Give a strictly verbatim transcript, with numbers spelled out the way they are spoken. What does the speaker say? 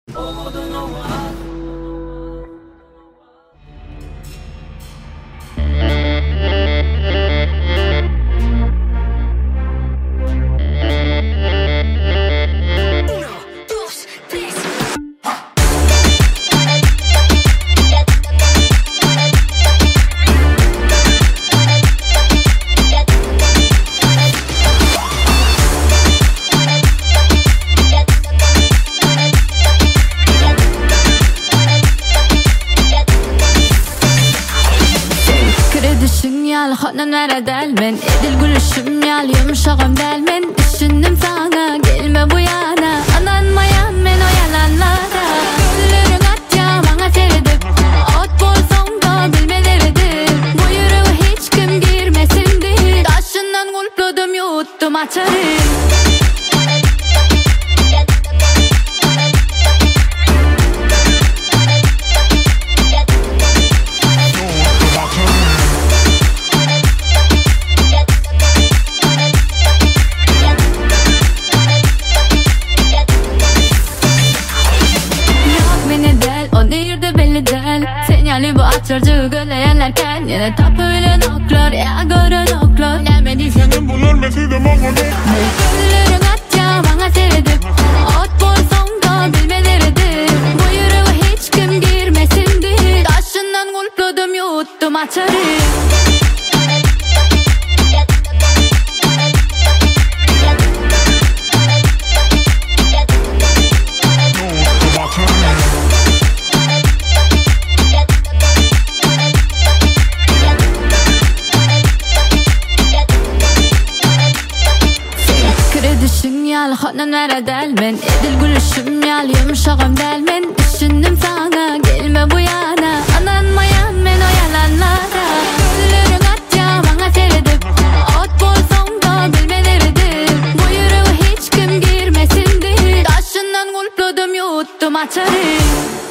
Yal honan veredel men edil gülüşüm yal yumuşağım del men düşündüm sana gelme bu yana ananmayan men o yalanlara güllerin at ya bana sevdim ot bolsam da bilmeleridir bu yüreğe hiç kim girmesindir taşından kulpladım yuttum açarım. Senyali bu açırcı gölleyenlerken yine tapıyla noklar ya görün oklar Nemedi senin bunlar meside mağadı Güllerin at ya bana sevdim ot bolsam da bilmeleridir bu yüreğe hiç kim girmesindir taşından kulpladım yuttum açarım. Yal honan veredel men edil gülüşüm yal yumuşağım del men düşündüm sana gelme bu yana ananmayan men o yalanlara güllerin at ya bana sevdim ot bolsam da bilmeleridir bu yüreğe hiç kim girmesindir taşından kulpladım yuttum açarım.